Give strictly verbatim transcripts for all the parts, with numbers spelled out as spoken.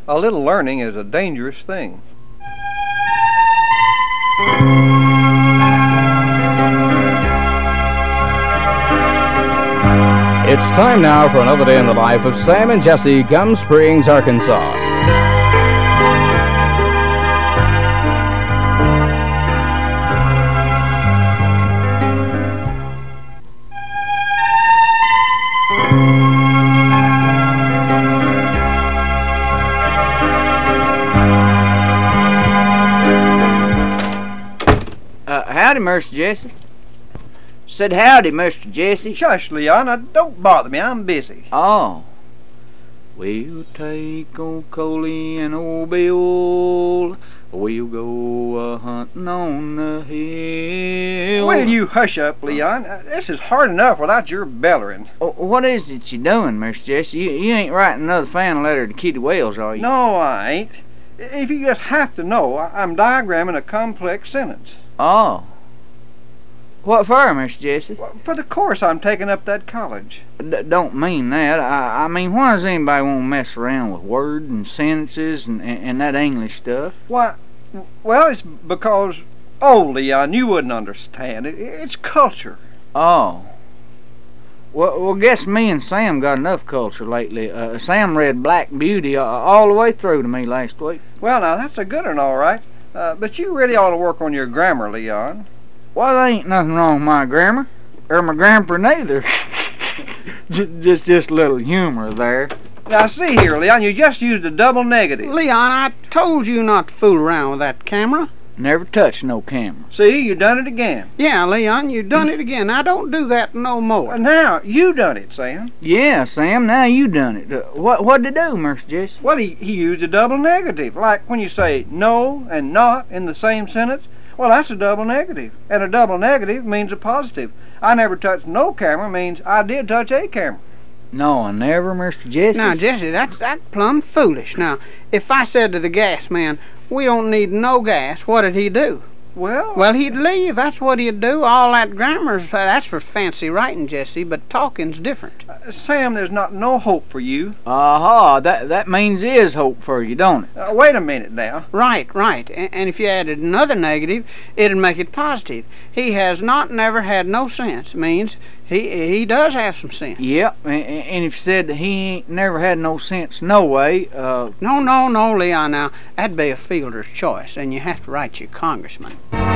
A little learning is a dangerous thing. It's time now for another day in the life of Sam and Jesse, Gum Springs, Arkansas. Uh, howdy, Mister Jesse. Said howdy, Mister Jesse. Shush, Leon. Now, don't bother me. I'm busy. Oh. We'll take old Coley and old Bill. We'll go a hunting on the hill. Will you hush up, Leon? Uh, This is hard enough without your bellering. Oh, what is it you doing, Mister Jesse? You, you ain't writing another fan letter to Kitty Wales, are you? No, I ain't. If you just have to know, I- I'm diagramming a complex sentence. Oh. What for, Mister Jesse? For the course I'm taking up that college. D don't mean that. I, I mean, why does anybody want to mess around with words and sentences and, and, and that English stuff? Why, well, it's because, oh, Leon, you wouldn't understand. It, it's culture. Oh. Well, well, guess me and Sam got enough culture lately. Uh, Sam read Black Beauty uh, all the way through to me last week. Well, now, that's a good one, all right. Uh, but you really ought to work on your grammar, Leon. Well, there ain't nothing wrong with my grammar. Or my grandpa neither. just, just a little humor there. Now, see here, Leon, you just used a double negative. Leon, I told you not to fool around with that camera. Never touch no camera. See, you done it again. Yeah, Leon, you done it again. Now, don't do that no more. Uh, now, you done it, Sam. Yeah, Sam, now you done it. Uh, what, what'd it do, Mister Jesse? Well, he, he used a double negative. Like when you say no and not in the same sentence. Well, that's a double negative. And a double negative means a positive. I never touched no camera means I did touch a camera. No, I never, Mister Jesse. Now, Jesse, that's that's plumb foolish. Now, if I said to the gas man, we don't need no gas, what'd he do? Well, Well, he'd leave. That's what he'd do. All that grammar's, uh, that's for fancy writing, Jesse, but talking's different. uh, Sam, there's not no hope for you. Aha, that, that means is hope for you, don't it? Uh, wait a minute now. Right, right. A- And if you added another negative, it'd make it positive. He has not never had no sense. Means he he does have some sense. Yep, and, and if you said that he ain't never had no sense no way, uh, No, no, no, Leon. Now that'd be a fielder's choice, and you have to write your congressman.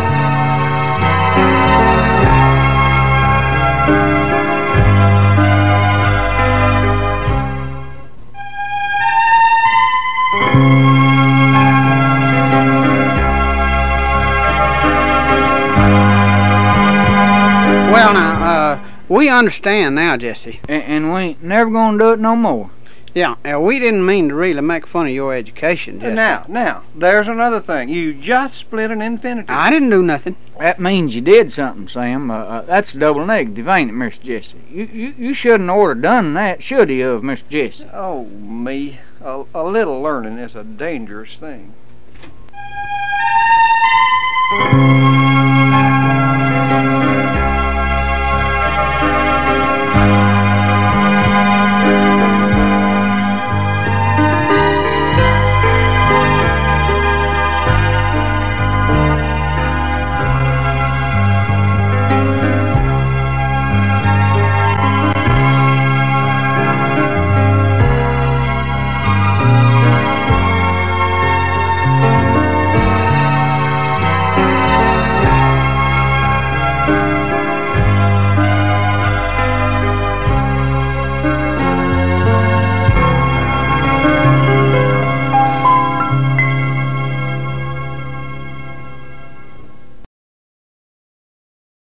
Well, now, uh, we understand now, Jesse. and, and we ain't never gonna do it no more. Yeah, uh, we didn't mean to really make fun of your education, Uh, Jesse. now, now, there's another thing. You just split an infinitive. I didn't do nothing. That means you did something, Sam. Uh, uh, that's a double negative, ain't it, Mister Jesse? You, you, you shouldn't order done that, should you, of Mister Jesse? Oh, me. A, a little learning is a dangerous thing.